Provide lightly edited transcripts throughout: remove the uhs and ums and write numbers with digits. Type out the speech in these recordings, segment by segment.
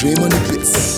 Dream on the beats.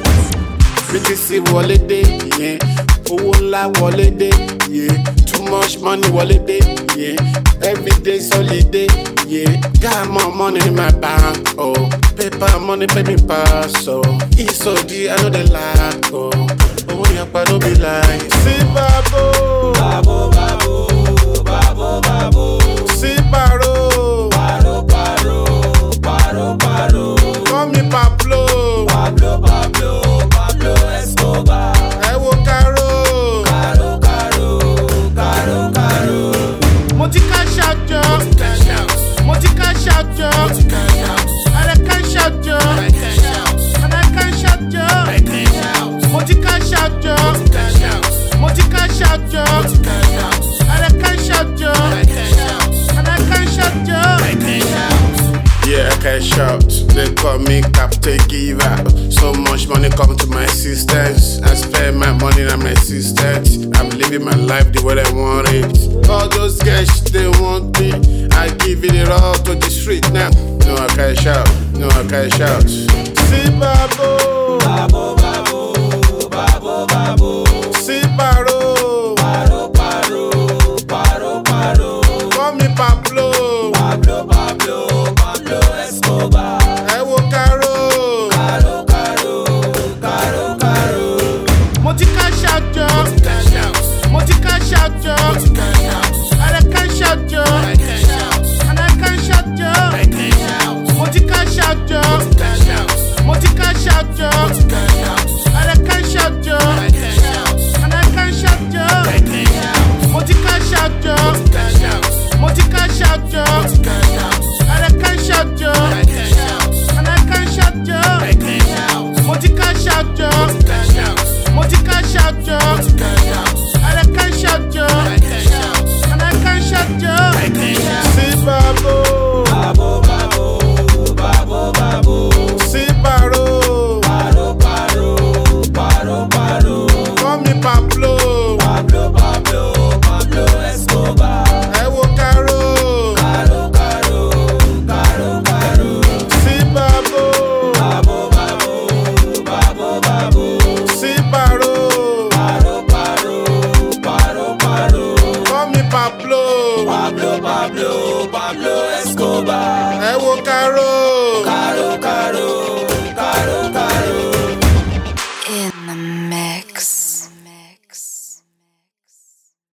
BTC wọlé dé, yeah. Owó ńlá wọlé dé, yeah. Too much money wọlé dé, yeah. Everyday holiday, yeah. Got more money in my bank, oh. Paper money pay me pass, oh. Isodi, I know they lack, oh. Owó yapa no be like. See babo, Babo, babo, babo, babo. see paro, Paro, paro, paro, paro. call me Pablo, Pablo, Pablo, Pablo Escobar. ẹ wo Caro. Caro, caro, caro, caro. Mo ti cash out jọ, Cash out, mo ti cash out jọ, cash out, I dey cash out jọ, cash out, and I cash out jọ. cash out, Mo ti cash out jọ, cash out, mo ti cash out jọ, cash out, I dey cash out jọ, cash out, and I cash out jọ. cash out. Yeah, I cash out. They call me Captain Giver. So much money come to my assistance. I spend my money on my assistance. I'm living my life the way I want it. All those guys, they want me. I give it all to the street now. No, I cash out. No, I cash out. See babo, Babo, babo, babo, babo. see paro, Paro, paro, paro, paro. call me Pablo, Pablo, Pablo, Pablo Escobar. ẹ wo Caro. Caro, caro, caro, caro. Mo ti cash out jọ, Cash out, mo ti cash out jọ, cash out, I dey cash out jọ, cash out, and I cash out jọ. cash out, Mo ti cash out jọ, cash out, mo ti cash out jọ, cash out, I dey cash out jọ, cash out, and I cash out jọ. cash out, Mo ti cash out jọ, cash out, mo ti cash out jọ, cash out, I dey cash out jọ, cash out, and I cash out jọ. cash out, Mo ti cash out jọ, cash out, mo ti cash out jọ, cash